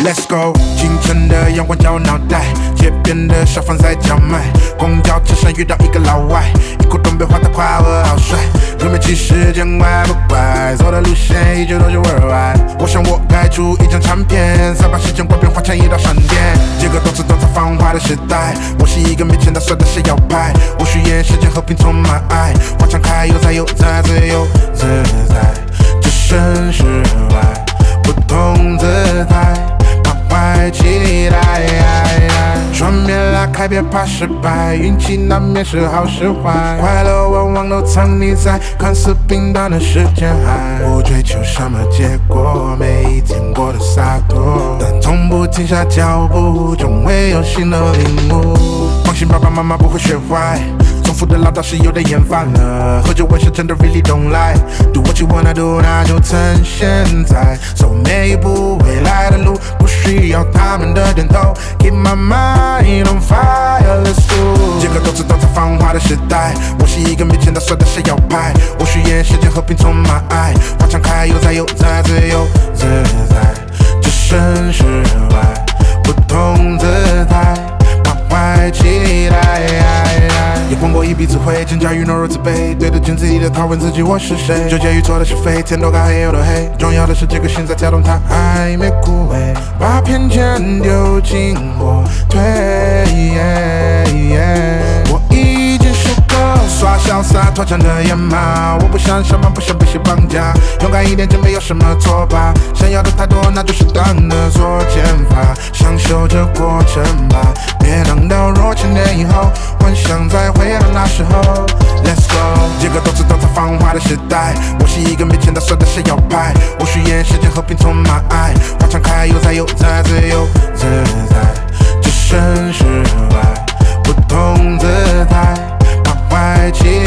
Let's go， 清晨的阳光照脑袋，街边的小贩在叫卖，公交车上遇到一个老外，一股东北话他夸我好帅，人们其实见怪不怪，走的路线依旧都是 worldwide。我想我该出一张唱片，再把时间过变化成一道闪电。这个都市繁华的时代，我是一个没钱的帅的是摇摆，我许愿世界和平充满爱，花常开悠哉悠哉自由自在，置身事外，不同姿态。怀期待，窗边拉开，别怕失败，运气难免是好是坏，快乐往往都藏匿在看似平淡的时间海。不追求什么结果，每一天过得洒脱，但从不停下脚步，总会有新的领悟。放心，爸爸妈妈不会学坏。重复的唠叨是有点厌烦了，喝酒问是真的 really don't like Do what you wanna do， 那就趁现在走每一步未来的路，不需要他们的点头。Keep my mind on fire， let's go。 这个都是繁华的时代，我是一个没钱的帅的是摇摆，我许愿世界和平充满爱，花常开悠哉悠哉自由自在，置身事外，不同姿态，满怀期待。也碰过一鼻子灰，真假与懦弱自卑，对着镜子里的他问自己我是谁，纠结于错的是非，天都该黑又都黑，重要的是这个心在跳动，它还没枯萎，把偏见丢进火堆。我已经输够耍潇洒脱缰的野马，我不想什么，不想被谁绑架，勇敢一点就没有什么错吧，想要的太多那就适当的做减法，享受这过程吧，别等到若千年以后幻想再回到那时候。 Let's go， 这个都是繁华的时代，我是一个没钱的帅的是摇摆，我许愿世界和平充满爱，花常开悠哉悠哉自由自在，置身事外，不同姿态，满怀期